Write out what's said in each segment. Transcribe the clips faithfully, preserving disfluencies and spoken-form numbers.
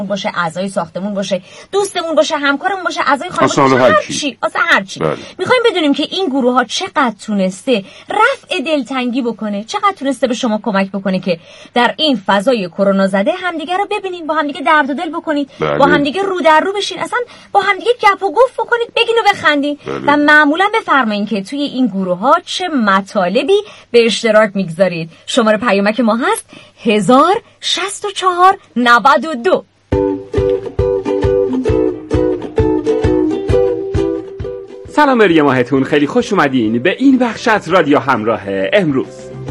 باشه، اعضای ساختمون باشه، دوستمون باشه، همکارمون باشه، اعضای خانواده باشه، هر چی، اصلا هر چی. میخوایم بدونیم که این گروه ها چقدر تونسته رفع دلتنگی بکنه، چقدر تونسته به شما کمک بکنه که در این فضای کرونا زده همدیگه رو ببینید، با همدیگه درد و دل بکنید، بله. با همدیگه رو در رو بشین، اصلا با همدیگه گپ و گفت بکنید، بگین و بخندید. بله. و معمولا بفرمایید که توی این گروه ها چه مطالبی به اشتراک میگذارید. شماره پیامک ما هست هزار شصت و چهار نود و دو. سلام بر ماهتون، خیلی خوش اومدین به این بخش از رادیو همراه امروز.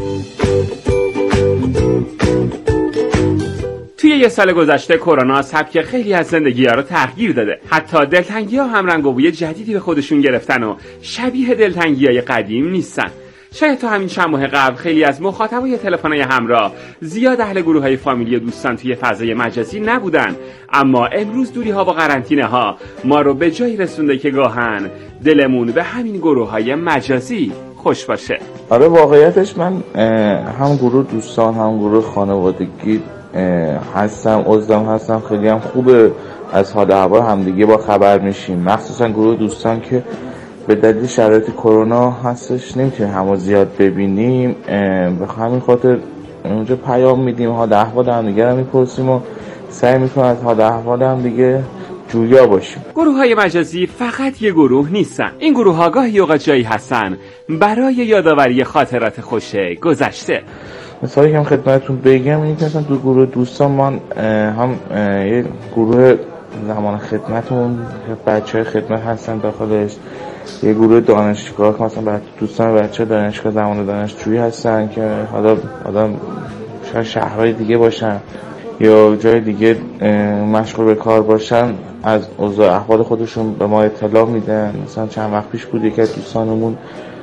توی یه سال گذشته کرونا سبک خیلی از زندگی‌ها رو تغییر داده. حتی دلتنگی‌ها هم رنگ و بوی جدیدی به خودشون گرفتن و شبیه دلتنگی‌های قدیم نیستن. شاید تا همین چند ماه قبل خیلی از مخاطبای تلفن‌های همراه زیاد اهل گروه‌های فامیلی و دوستان توی فضای مجازی نبودن، اما امروز دوری‌ها و قرنطینه‌ها ما رو به جایی رسونده که گاهن دلمون به همین گروه‌های مجازی خوش باشه. آره واقعیتش من هم گروه دوستان هم گروه خانوادگی هستم، عضوم هستم، خیلی هم خوبه از حال هوا همدیگه با خبر میشیم، مخصوصا گروه دوستان که به دلیل شرایط کرونا هستش نمیتونیم همو زیاد ببینیم، به همین خاطر اونجا پیام میدیم، حال احوال هم دیگه رو میپرسیم و سعی میکنیم از حال احوال هم دیگه جویا باشیم. گروه های مجازی فقط یه گروه نیستن، این گروه ها گاهی اوقات جایی هستن برای یادآوری خاطرات خوش گذشته. مثالی که هم خدمتتون بگم اینه که مثلا تو گروه دوستان من هم یه گروه زمان خدمتمون بچه‌های خدمت هستن داخلش، یه گروه دانشگاه که مثلا برای دوستان بچه دانشگاه زمان دانشجویی هستن که حالا آدم شاید شهرهای دیگه باشن یا جای دیگه مشغول به کار باشن، از اوضاع احوال خودشون به ما اطلاع میدن. مثلا چند وقت پیش بود یکی از دوستانمون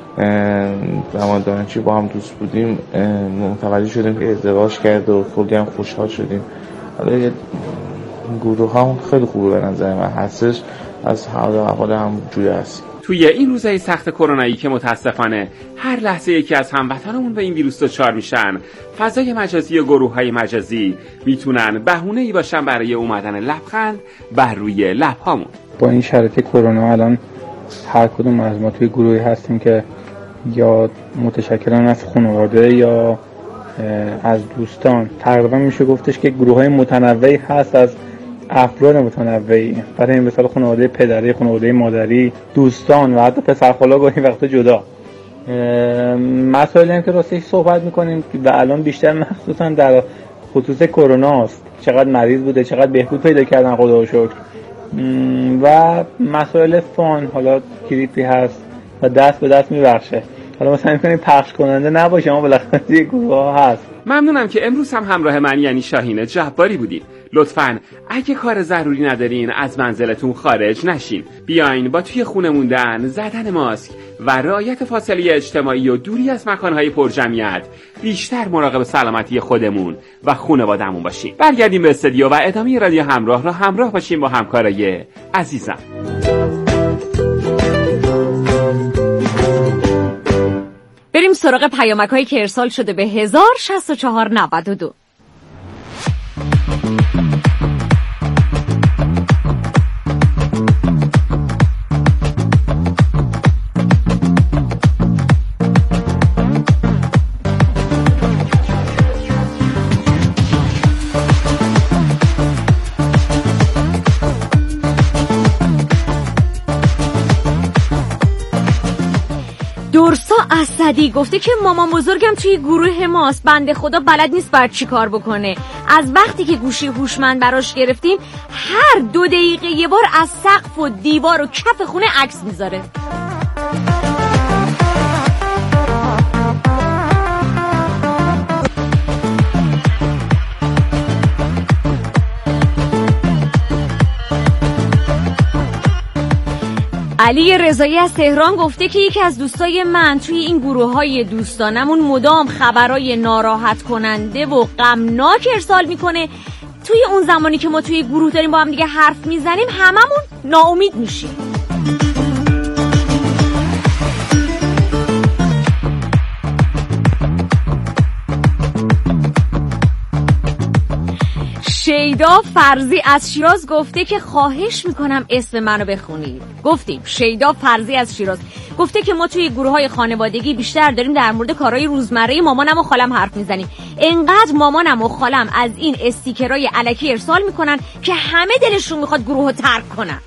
زمان دانشجویی با هم دوست بودیم، متوجه شدیم که ازدواج کرد و کلی هم خوشحال شدیم. حالا یه گروه هم خیلی خوبه به نظر من هستش، از حال و احوال هم جوری هست. توی این روزهای سخت کرونایی که متاسفانه هر لحظه یکی از هموطنامون به این ویروس دچار میشن، فضای مجازی و گروه‌های مجازی میتونن بهونه‌ای باشن برای اومدن لبخند بر روی لب‌هامون. با این شرایط کرونا الان هر کدوم از ما توی گروهی هستیم که یا متشکلن از خانواده یا از دوستان. تقریبا میشه گفتش که گروه‌های متنوعی هست از افراد متنوعی، برای این مثال خانواده پدری، خانواده مادری، دوستان و حتی پسرخالا گاهی وقتا جدا. مسائلی هم که راستش صحبت میکنیم و الان بیشتر مخصوصا در خصوص کرونا است، چقدر مریض بوده، چقدر بهبود پیدا کردن خدا رو شکر، و مسائل فان حالا کلیپی هست و دست به دست میبخشه. حالا مثلا میکنیم پخش کننده نباشه اما بالاخره یه گروه ها هست. ممنونم که امروز هم همراه من یعنی شاهین جباری بودین. لطفاً اگه کار ضروری ندارین از منزلتون خارج نشین. بیاین با توی خونه موندن، زدن ماسک و رعایت فاصله اجتماعی و دوری از مکانهای پرجمعیت بیشتر مراقب سلامتی خودمون و خانواده‌مون باشیم. برگردیم به استودیو و ادامه رادیو همراه را همراه باشیم با همکارای عزیزم. بریم سراغ پیامک هایی که ارسال شده به هزار شصت و چهار نود و دو. درسا اسدی گفته که مامان بزرگم توی گروه ماست، بنده خدا بلد نیست باید چی کار بکنه. از وقتی که گوشی هوشمند براش گرفتیم هر دو دقیقه یه بار از سقف و دیوار و کف خونه عکس میذاره. علی رضایی از تهران گفته که یکی از دوستای من توی این گروه‌های دوستانمون مدام خبرای ناراحت کننده و غمناک ارسال میکنه. توی اون زمانی که ما توی گروه داریم با هم دیگه حرف میزنیم هممون ناامید میشیم. شیدا فرزی از شیراز گفته که خواهش میکنم اسم منو بخونید. گفتیم شیدا فرزی از شیراز گفته که ما توی گروه‌های خانوادگی بیشتر داریم در مورد کارهای روزمره مامانم و خالم حرف میزنیم. انقدر مامانم و خالم از این استیکرای الکی ارسال میکنن که همه دلشون میخواد گروهو ترک کنن.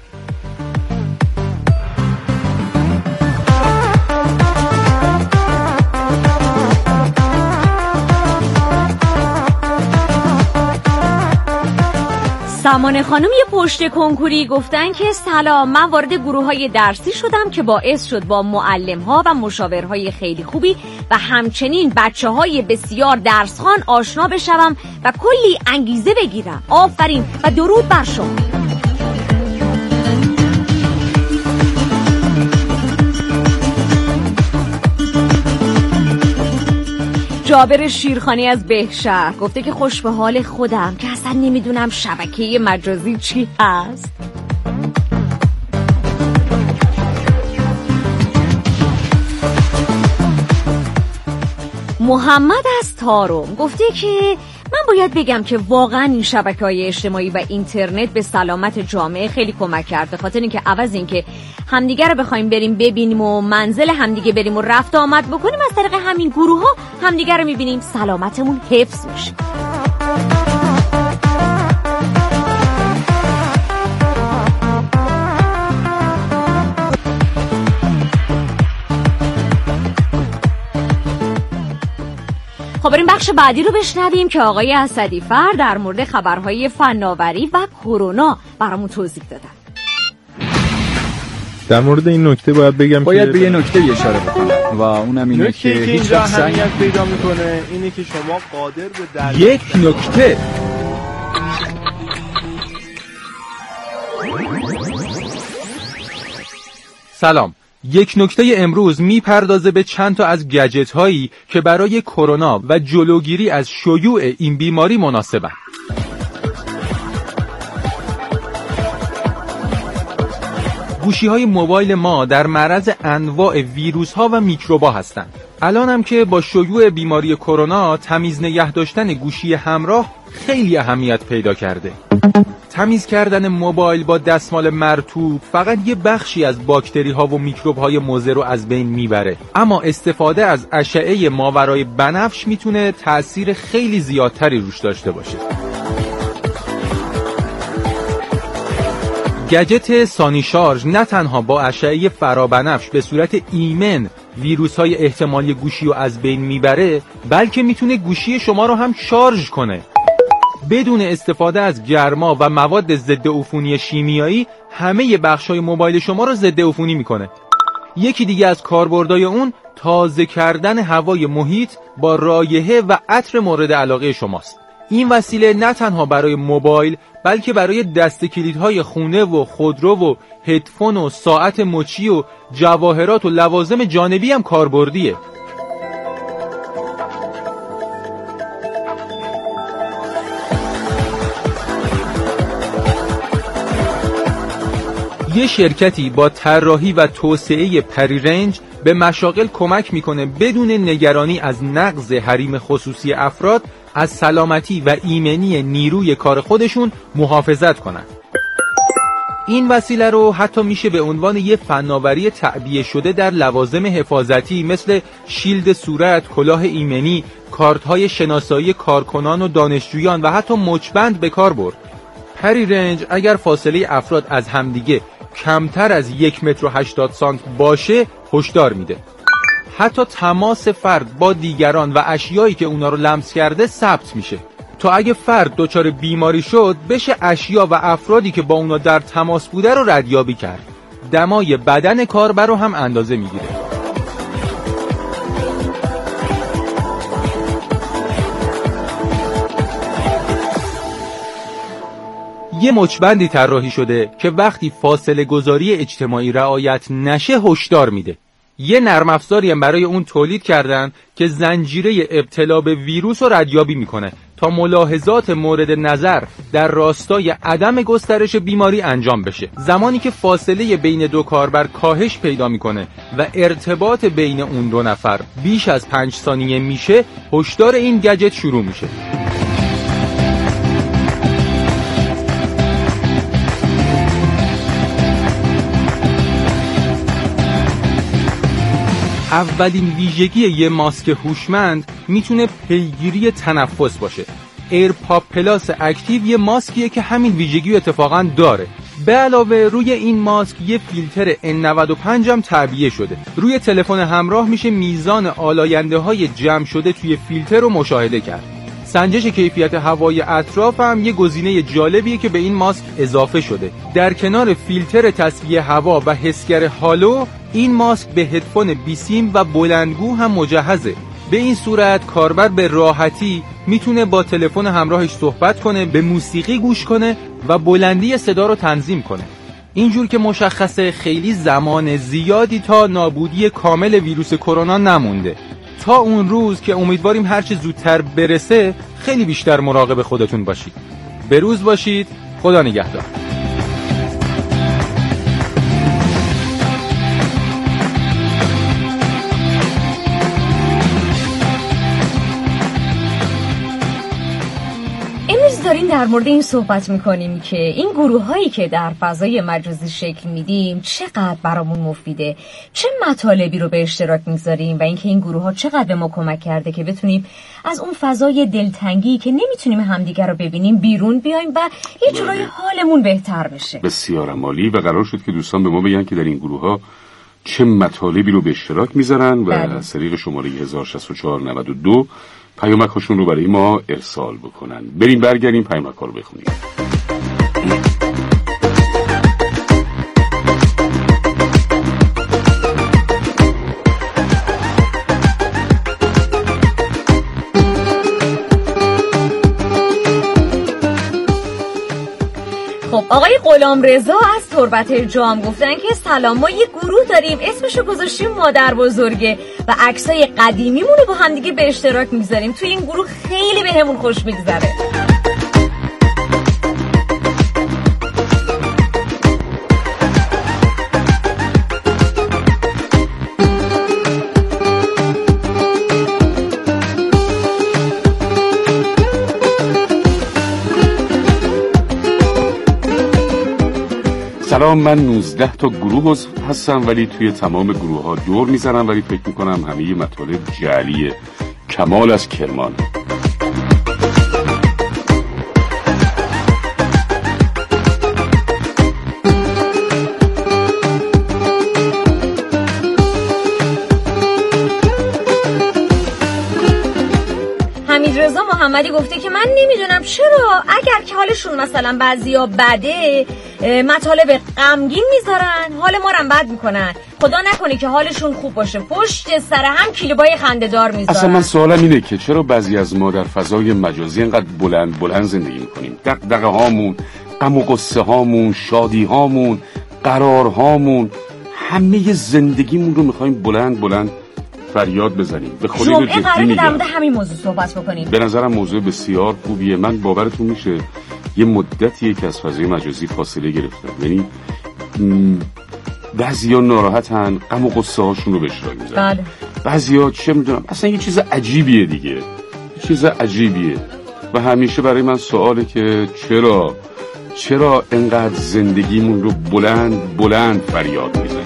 سمانه خانم یه پشت کنکوری گفتن که سلام، من وارد گروه‌های درسی شدم که باعث شد با معلم‌ها و مشاورهای خیلی خوبی و همچنین بچه‌های بسیار درسخوان آشنا بشوم و کلی انگیزه بگیرم. آفرین و درود بر شما. جابر شیرخانی از بهشهر گفته که خوش به حال خودم که اصلا نمیدونم شبکه مجازی چی هست. محمد از تارم گفته که من باید بگم که واقعا این شبکه‌های اجتماعی و اینترنت به سلامت جامعه خیلی کمک کرد، به خاطر اینکه عوض اینکه همدیگه رو بخوایم بریم ببینیم و منزل همدیگه بریم و رفت آمد بکنیم، از طریق همین گروه‌ها همدیگه رو می‌بینیم، سلامتمون حفظ میشه. خب بریم بخش بعدی رو بشنویم که آقای اسدی‌فر در مورد خبرهای فناوری و کرونا برامون توضیح دادن. در مورد این نکته باید بگم باید که به یه نکته اشاره بکنم و اونم اینه که هیچ وقت اهمیت پیدا میکنه اینه که شما قادر به در یک نکته سلام. یک نکته امروز میپردازه به چند تا از گجت هایی که برای کرونا و جلوگیری از شیوع این بیماری مناسبند. گوشی های موبایل ما در معرض انواع ویروس ها و میکروبا هستند. الان هم که با شیوع بیماری کرونا تمیز نگه داشتن گوشی همراه خیلی اهمیت پیدا کرده. تمیز کردن موبایل با دستمال مرطوب فقط یه بخشی از باکتری ها و میکروب های مضر رو از بین میبره، اما استفاده از اشعه ماورای بنفش میتونه تأثیر خیلی زیادتری روش داشته باشه. گجت سانی شارژ نه تنها با اشعه فرابنفش به صورت ایمن ویروس های احتمالی گوشی رو از بین میبره، بلکه میتونه گوشی شما رو هم شارژ کنه. بدون استفاده از گرما و مواد ضد عفونی شیمیایی همه بخش‌های موبایل شما رو ضد عفونی میکنه. یکی دیگه از کاربردهای اون تازه کردن هوای محیط با رایحه و عطر مورد علاقه شماست. این وسیله نه تنها برای موبایل بلکه برای دست کلیدهای خونه و خودرو و هدفون و ساعت مچی و جواهرات و لوازم جانبی هم کاربردیه. یه شرکتی با طراحی و توسعه پری رنج به مشاغل کمک میکنه بدون نگرانی از نقض حریم خصوصی افراد از سلامتی و ایمنی نیروی کار خودشون محافظت کنن. این وسیله رو حتی میشه به عنوان یه فناوری تعبیه شده در لوازم حفاظتی مثل شیلد صورت، کلاه ایمنی، کارت‌های شناسایی کارکنان و دانشجویان و حتی مچبند به کار برد. پری رنج اگر فاصله افراد از همدیگه کمتر از یک متر و هشتاد سانتی باشه هشدار میده. حتی تماس فرد با دیگران و اشیایی که اونا رو لمس کرده ثبت میشه تا اگه فرد دچار بیماری شد بشه اشیا و افرادی که با اونا در تماس بوده رو ردیابی کرد. دمای بدن کاربر رو هم اندازه میگیره. یه مچبندی طراحی شده که وقتی فاصله گذاری اجتماعی رعایت نشه هشدار میده. یه نرم افزاری هم برای اون تولید کردن که زنجیره ابتلا به ویروس رو ردیابی میکنه تا ملاحظات مورد نظر در راستای عدم گسترش بیماری انجام بشه. زمانی که فاصله بین دو کاربر کاهش پیدا میکنه و ارتباط بین اون دو نفر بیش از پنج ثانیه میشه، هشدار این گجت شروع میشه. اولین ویژگی یه ماسک هوشمند میتونه پیگیری تنفس باشه. ایرپاپ پلاس اکتیو یه ماسکیه که همین ویژگی اتفاقاً داره. به علاوه روی این ماسک یه فیلتر ان نود و پنج هم تعبیه شده. روی تلفن همراه میشه میزان آلاینده های جمع شده توی فیلتر رو مشاهده کرد. سنجش کیفیت هوای اطراف هم یه گزینه جالبیه که به این ماسک اضافه شده. در کنار فیلتر تصفیه هوا و حسگر هالو، این ماسک به هدفون بیسیم و بلندگو هم مجهزه. به این صورت کاربر به راحتی میتونه با تلفن همراهش صحبت کنه، به موسیقی گوش کنه و بلندی صدا رو تنظیم کنه. اینجور که مشخصه خیلی زمان زیادی تا نابودی کامل ویروس کرونا نمونده. تا اون روز که امیدواریم هرچه زودتر برسه خیلی بیشتر مراقب خودتون باشید. به روز باشید. خدا نگهدار. داریم در مورد این صحبت میکنیم که این گروه هایی که در فضای مجازی شکل میدیم چقدر برامون مفیده، چه مطالبی رو به اشتراک میذاریم و اینکه این گروه ها چقدر به ما کمک کرده که بتونیم از اون فضای دلتنگی که نمیتونیم همدیگر رو ببینیم بیرون بیایم و یه جورایی حالمون بهتر بشه. بسیار عالی. و قرار شد که دوستان به ما بگن که در این گروه ها چه مطالبی رو به اشتراک میذارن و از طریق شماره هزار و شصت و چهار نود و دو پیامک‌هاشون رو برای ما ارسال بکنن. بریم برگردیم پیامک‌ها رو بخونیم. خب آقای غلامرضا از تربت جام گفتن که سلام، ما یه گروه داریم اسمشو گذاشتیم مادر بزرگه و عکسای قدیمیمون رو با هم دیگه به اشتراک میذاریم. توی این گروه خیلی بهمون خوش میگذره. سلام، من نوزده تا گروه هستم ولی توی تمام گروه ها دور میزنم، ولی فکر میکنم همه مطالب جعلیه. کمال از کرمان. حمیدرضا محمدی گفته که من نمیدونم چرا اگر که حالشون مثلا بعضیا بده مطالب غمگین میذارن، حال ما رو بد میکنن. خدا نکنه که حالشون خوب باشه پشت سر هم کلیپای خنده‌دار میذارن. اصلا من سوالم اینه که چرا بعضی از ما در فضای مجازی اینقدر بلند بلند زندگی میکنیم؟ دغدغه هامون، غم و غصه هامون، شادی هامون، قرار هامون، همه زندگیمون رو میخوایم بلند بلند فریاد بزنیم. به خودی رو جدی میگم. در مورد همین موضوع صحبت بکنیم. به نظرم موضوع بسیار خوبیه. من باورتون میشه یه مدتیه که از فضای مجازی فاصله گرفتم. یعنی بعضیا ناراحتن، غم و غصه هاشون رو به اشتراک میذارن. بله. بعضیا چه میدونم اصلا یه چیز عجیبیه دیگه. یه چیز عجیبیه. و همیشه برای من سواله که چرا چرا انقدر زندگیمون رو بلند بلند فریاد میزنیم؟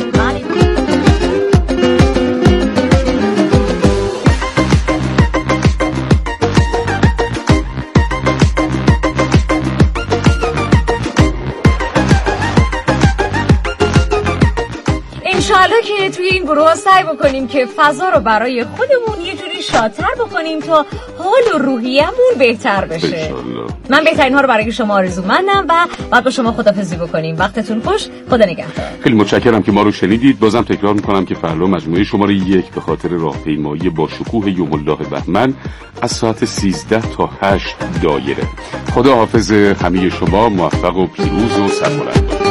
انشاءالله که توی این گروه ها سعی بکنیم که فضا رو برای خودمون یه جوری شادتر بکنیم تا حال و روحیه‌مون بهتر بشه. من بهترین ها رو برای شما آرزومندم و بعد با شما خداحافظی بکنیم. وقتتون خوش. خدا نگهدار. خیلی متشکرم که ما رو شنیدید. بازم تکرار میکنم که فردا مجموعه شماره یک به خاطر راهپیمایی با شکوه یوم الله بهمن از ساعت سیزده تا هشت دایره. خدا حافظ همه شما. موفق و پیروز و سربلند باشید.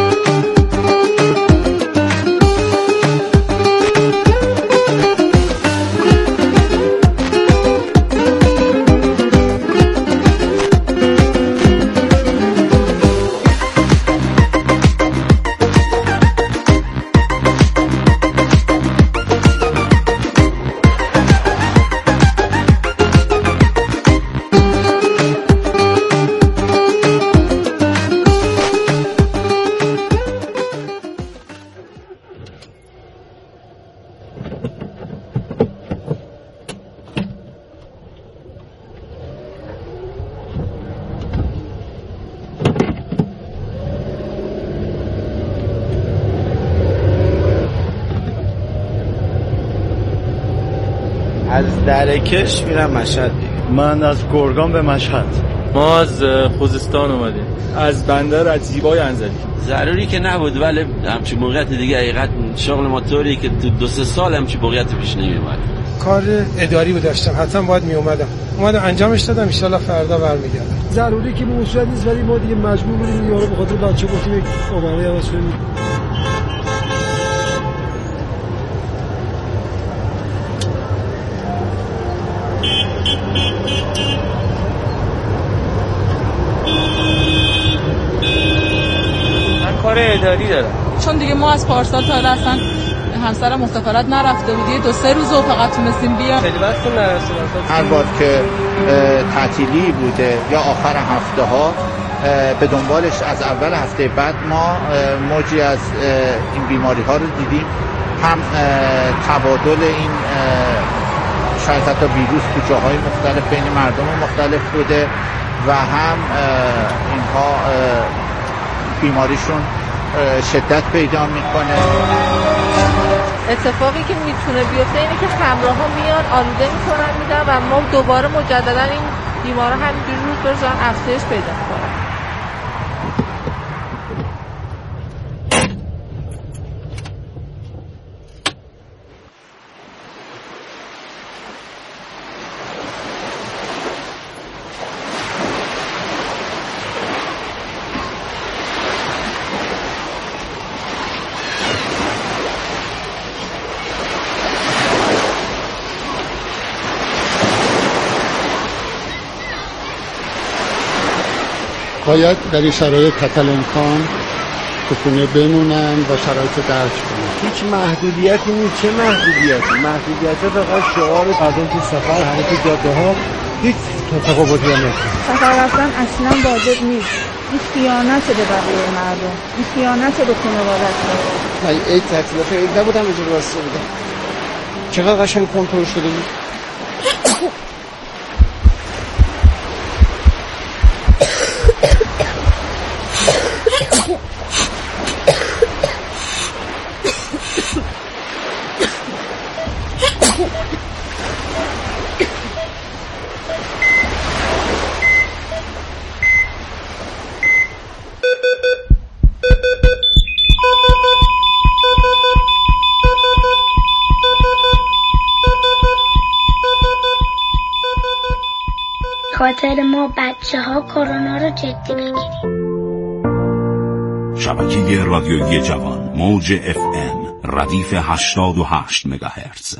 درکش میرم مشهد دیگه. من از گرگان به مشهد. ما از خوزستان اومدیم، از بندر از زیبای انزلی. ضروری که نبود ولی همچین موقعیت دیگه حقیقت شغل ما طوری که تو دو سه سال همچین موقعیت پیش نمیومد. کار اداری بود داشتم، حتما باید می اومدم اومدم انجامش دادم، ان شاء الله فردا برمیگردم. ضروری که موضوع نیست ولی ما دیگه مجبور بودیم یارو به خاطر بچه گفتیم یک عمره عوض کنیم. من کار اداری دارم. چون دیگه ما از پارسال تا اصلا همسرم مسافرت نرفته بود، یه دو سه روز و فقط تونستیم بیام. خیلی وقت نرسیدم. هر بار که تعطیلی بوده یا آخر هفته ها به دنبالش از اول هفته بعد ما موجی از این بیماری ها رو دیدیم. هم تبادل این شاید حتی ویروس تو جاهای مختلف بین مردم مختلف بوده و هم اینها بیماریشون شدت پیدا میکنه. اتفاقی که میتونه بیفته اینه که همراه ها میان آلوده میکنن میدن و ما دوباره مجددا این بیمارا همینجوری روز به روز افزایش پیدا میکنن. باید در این شرایط تحت الامکان تو خونه بمونن و شرایط درک کنن. هیچ محدودیتی نیست. چه محدودیتی؟ محدودیت فقط شعار مردم تو سفر، همه تو جاده ها هیچ تفاوتی نمیشه. سفر رفتن اصلا واجب نیست. این خیانت به بقیه مردم، این خیانت به خانواده‌ها. من عید تعطیلات عید نبودم اینجا واسه بودم. چقدر قشنگ کنترل شده بود. خاطر ما بچه ها کرونا رو جدی بگیریم. شبکه رادیویی جوان موج اف ام ردیف هشتاد و هشت مگاهرتز.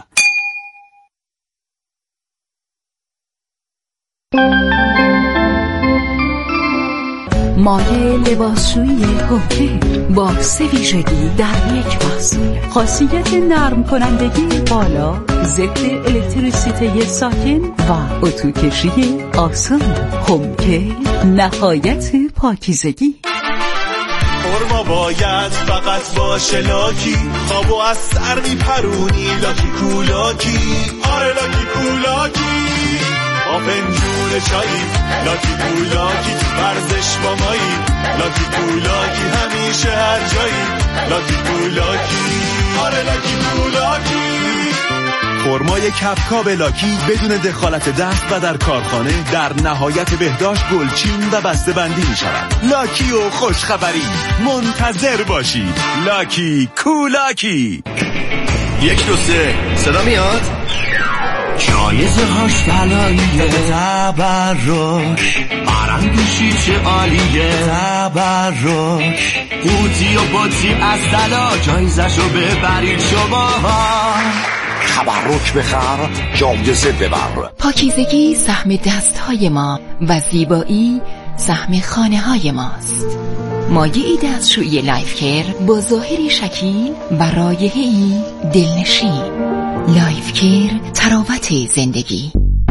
مایه لباسشویی هوکه با سه ویژگی در یک محصول. خاصیت نرم کنندگی بالا، ضد الکتریسیته ساکن و اتو کشی آسان. هوکه نهایت پاکیزگی. خورما باید فقط باشه لاکی، خوابو از سر میپرونی لاکی کولاکی. آره لاکی کولاکی با پنجون چایی، لاکی کولاکی ورزش با مایی، لاکی کولاکی همیشه هر جایی، لاکی کولاکی. آره لاکی کولاکی. خرمای کپکاب لاکی بدون دخالت دست و در کارخانه در نهایت بهداشت گلچین و بسته بندی می شود. لاکی و خوشخبری منتظر باشید. لاکی کولاکی. یک دو سه صدا میاد؟ جایزه هاش طلاییه، تبرک آرندوشی چه عالیه، تبرک قوطی و باطی از طلا، جایزشو ببرید شما. تبرک بخر جایزه ببر. پاکیزگی سهم دستهای ما و زیبایی سهم خانه های ماست. مایعی دستشویی لایف کیر با ظاهری شکیل و رایحه‌ای دلنشین. لایف کیر تراوت زندگی.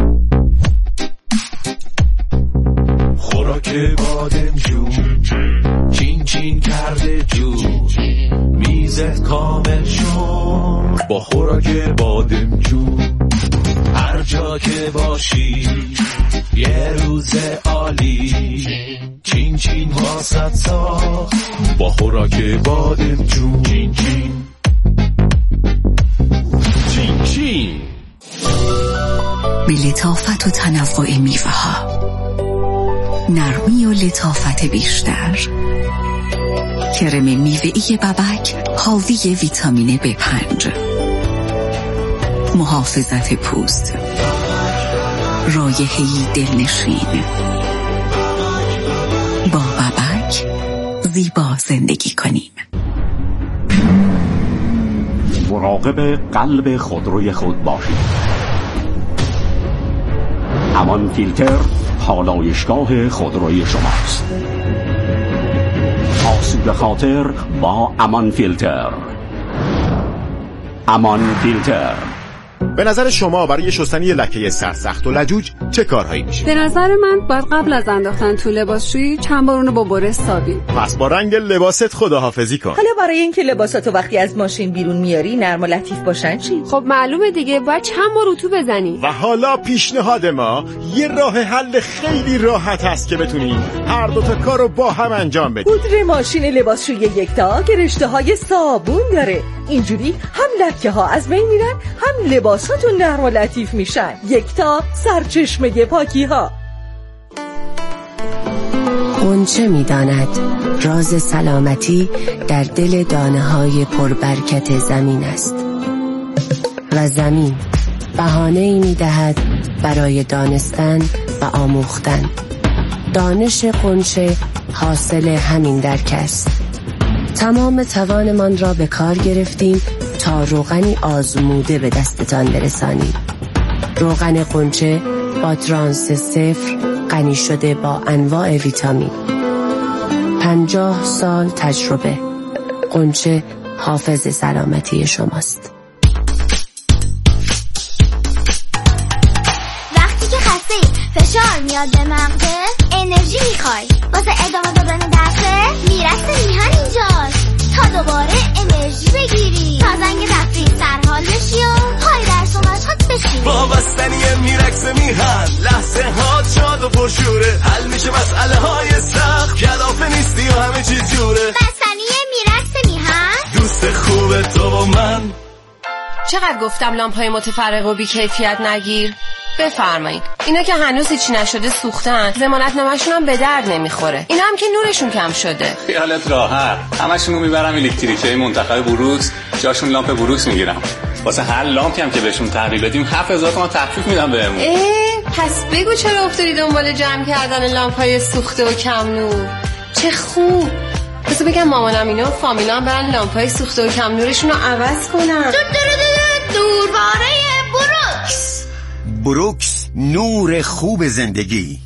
خوراک بادمجون چین چین کرده جون، میزت کامل شد با خوراک بادمجون. هر جا که باشی یه روز عالی، چین چین واسط ساخت با خوراک بادمجون. چین چین چین چین. به لطافت و تنوع میوه ها، نرمی و لطافت بیشتر. کرم میوه‌ای ببک حاوی ویتامین بی پنج، محافظت پوست، رایحه‌ای دلنشین. با ببک زیبا زندگی کنیم. مراقب قلب خودروی خود باشید. امان فیلتر پالایشگاه خودروی شماست. آسوده خاطر با امان فیلتر. امان فیلتر. به نظر شما برای شستن یه لکه سرسخت و لجوج چه کارهایی میشه؟ به نظر من باید قبل از انداختن تو لباسشویی چند بار اونو با بره سابی. پس با رنگ لباست خداحافظی کن. حالا برای اینکه لباساتو وقتی از ماشین بیرون میاری نرم و لطیف باشن چی؟ خب معلومه دیگه، باید چند بار اتو بزنی. و حالا پیشنهاد ما یه راه حل خیلی راحت هست که بتونی هر دو تا کارو با هم انجام بدی. پودر ماشین لباسشویی یکتا که رشته‌های صابون داره. اینجوری هم لکه ها از بین میرن، هم لباساتون نرم و لطیف میشن. یکتا، سرچشمه پاکی ها. غنچه میداند راز سلامتی در دل دانه های پربرکت زمین است و زمین بهانه‌ای میدهد برای دانستن و آموختن. دانش غنچه حاصل همین درک است. تمام توانمان را به کار گرفتیم تا روغنی آزموده به دستتان برسانیم. روغن غنچه با ترانس صفر غنی شده با انواع ویتامین. پنجاه سال تجربه. غنچه حافظ سلامتی شماست. وقتی که خسته فشار میاد به مغزت، انرژی میخوای واسه ادامه دادن درست، میرسه میهن اینجاست تا دوباره انرژی بگیری، تا زنگ تفریح سرحال بشی و پای درس و مشقت بشی. با بستنی میرکس میهن لحظه ها شاد و پرشوره، حل میشه مسئله های سخت، کلافه نیستی و همه چیز جوره. بستنی میرکس میهن، دوست خوب تو و من. چقدر گفتم لامپای متفرق و بی کیفیت نگیر؟ بفرمایید. اینا که هنوز هیچی نشده سوختن، ضمانت نامه‌شون هم به درد نمیخوره. اینا هم که نورشون کم شده. خیالت راحت، همشون رو میبرم الکتریکی منتخب بروکس، جاشون لامپ بروکس میگیرم. واسه هر لامپی هم که بهشون تحویل بدیم هفت هزار تومان تخفیف میدم بهمون. اه، پس بگو چرا افتادی دنبال جمع کردن لامپای سوخته و کم نور؟ چه خوب. بس بگم مامانم اینا و فامیلا هم برن لامپای سوخته و کم نورشون رو عوض کنن. دورواره بروکس. بروکس، نور خوب زندگی.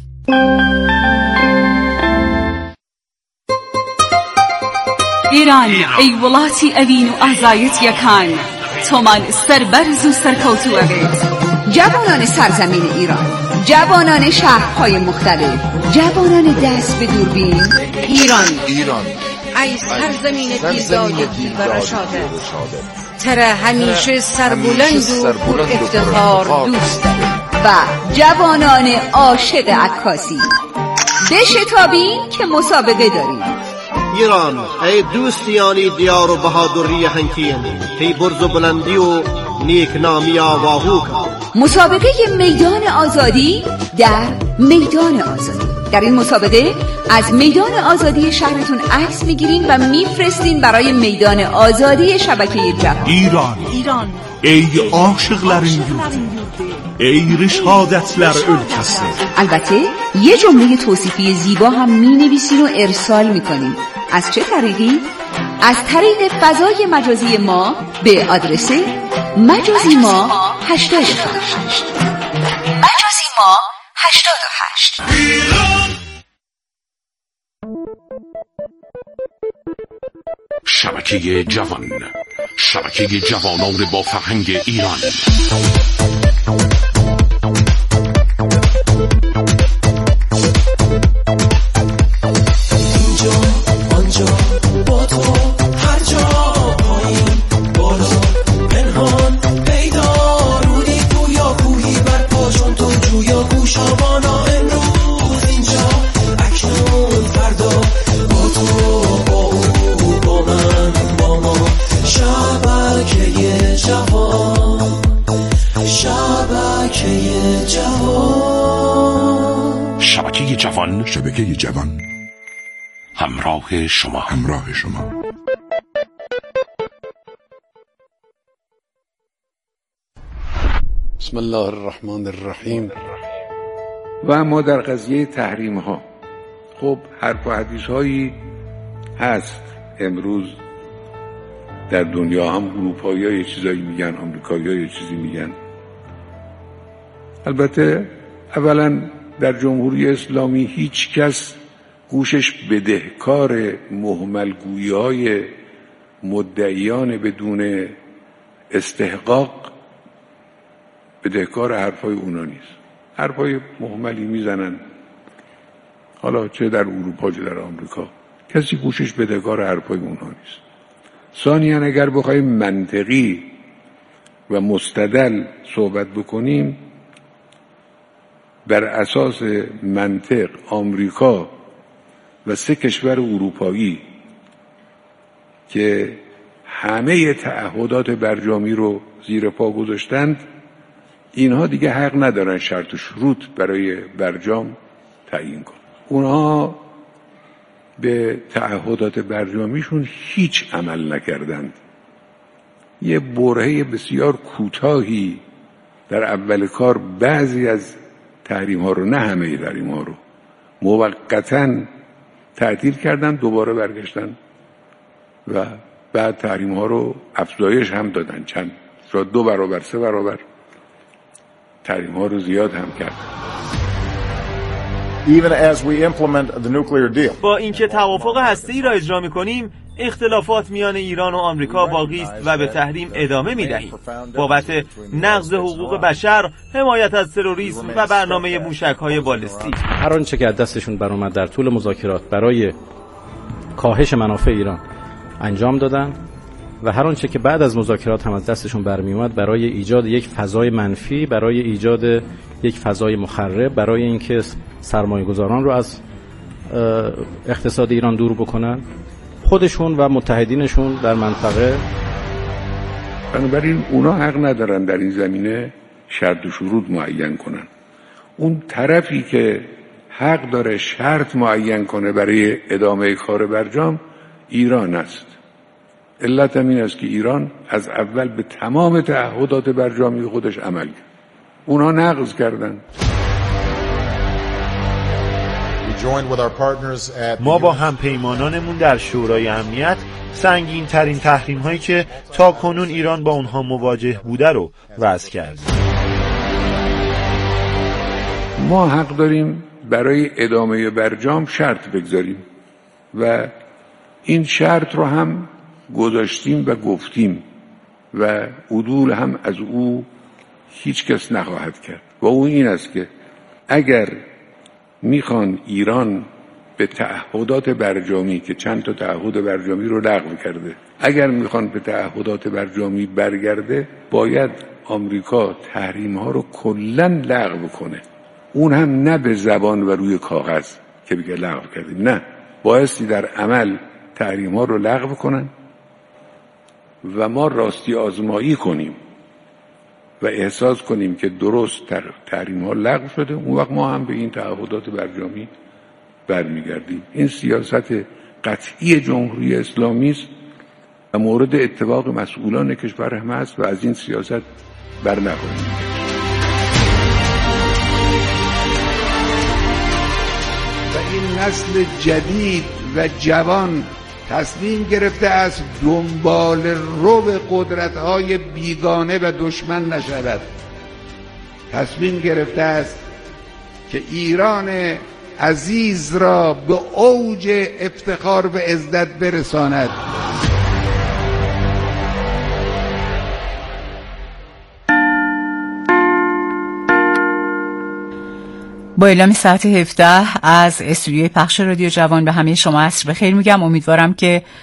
ایران ای وڵاتی ئەوین و ئازایەت یەکان، تۆمان سەربەرز و سەرکەوتوو ئەبێت. جوانان سرزمین ایران، جوانان شهرهای مختلف، جوانان دست به دوربین. ایران ایران ای سرزمین بیدادگی و رشاده، تره همیشه سربلند و پر افتخار دوست داره. و جوانان عاشق عکاسی، بشتابین که مسابقه داریم. ایران ای دوستیانی دیار و بهادری هنکین، ای برز و بلندی و نیک نامی آواهو. مسابقه میدان آزادی در میدان آزادی. در این مسابقه از میدان آزادی شهرتون عکس میگیرین و میفرستین برای میدان آزادی شبکه جهان. ایران ایران ای عاشقların yurdu، ای رشادتler ülkesi. البته یه جمله توصیفی زیبا هم می نویسین و ارسال میکنین. از چه طریقی؟ از طریق فضای مجازی ما به آدرس مجازی ما هشتاد و هشت. مجازی ما هشتاد و هشت. شبکه جوان، شبکه جوانان با فرهنگ ایران. اینجا آنجا با تو هر جا، پایین بالا پنهان پیدا، رودی گویا کوهی بر پا چون تو جویا گوشابانا. امروز اینجا اکنون فردا، با تو با او با من با ما، شبکه جوان، شبکه جوان. جوان، شبکه جوان، همراه شما، همراه شما. بسم الله الرحمن الرحیم. و اما در قضیه تحریم ها، خب حرف و حدیث هایی هست امروز در دنیا، هم اروپایی ها یه چیزایی میگن، آمریکایی ها یه چیزی میگن. البته اولا در جمهوری اسلامی هیچ کس گوشش بدهکار مهملگویی های مدعیان بدون استحقاق بدهکار حرفای اونا نیست. حرفای مهملی میزنن، حالا چه در اروپا چه در آمریکا، کسی گوشش بدهکار حرفای اونها نیست. ثانیاً اگر بخوایم منطقی و مستدل صحبت بکنیم، بر اساس منطق آمریکا و سه کشور اروپایی که همه تعهدات برجامی رو زیر پا گذاشتند، اینها دیگه حق ندارن شرط و شروط برای برجام تعیین کنن. اونها به تعهدات برجامیشون هیچ عمل نکردند. یه برهه بسیار کوتاهی در اول کار بعضی از تحریم ها رو، نه همه تحریم ها رو، موقتاً تعطیل کردن، دوباره برگشتن و بعد تحریم ها رو افزایش هم دادن، چند شاید دو برابر سه برابر تحریم ها رو زیاد هم کردن. Even as we implement the nuclear deal. با اینکه توافق هسته‌ای را اجرا می‌کنیم، اختلافات میان ایران و آمریکا باقی است و به تحریم ادامه می‌دهیم. بابت نقض حقوق بشر، حمایت از تروریسم و برنامه موشک‌های بالستیک. هر آنچه که از دستشون برآمد در طول مذاکرات برای کاهش منافع ایران انجام دادن و هر آنچه که بعد از مذاکرات هم از دستشون برمی اومد برای ایجاد یک فضای منفی، برای ایجاد یک فضای مخرب، برای اینکه سرمایه‌گذاران رو از اقتصاد ایران دور بکنن، خودشون و متحدینشون در منطقه. بنابراین اونا حق ندارن در این زمینه شرط و شروط معین کنن. اون طرفی که حق داره شرط معین کنه برای ادامه کار برجام ایران است. علت هم این است که ایران از اول به تمام تعهدات برجامی خودش عمل کرد. اونا نقض کردن. ما با همپیمانانمون در شورای امنیت سنگین ترین تحریم هایی که تا کنون ایران با اونها مواجه بوده رو وضع کردیم. ما حق داریم برای ادامه برجام شرط بگذاریم و این شرط رو هم گذاشتیم و گفتیم و عدول هم از او هیچ کس نخواهد کرد و او این است که اگر میخوان ایران به تعهدات برجامی که چند تا تعهد برجامی رو لغو کرده، اگر میخوان به تعهدات برجامی برگرده، باید آمریکا تحریم ها رو کلن لغو کنه. اون هم نه به زبان و روی کاغذ که بگه لغو کردیم، نه، بایستی در عمل تحریم ها رو لغو کنن و ما راستی آزمایی کنیم و احساس کنیم که درست تحریم ها لغو شده، اون وقت ما هم به این تعهدات برجامی برمیگردیم. این سیاست قطعی جمهوری اسلامی است و مورد اتفاق مسئولان کشور هم است و از این سیاست بر نخواهیم. و این نسل جدید و جوان تصمیم گرفته است دنبال رو به قدرت‌های بیگانه و دشمن نشود. تصمیم گرفته است که ایران عزیز را به اوج افتخار و عزت برساند. با اعلام ساعت هفده از استودیوی پخش رادیو جوان به همه شما عصر بخیر میگم. امیدوارم که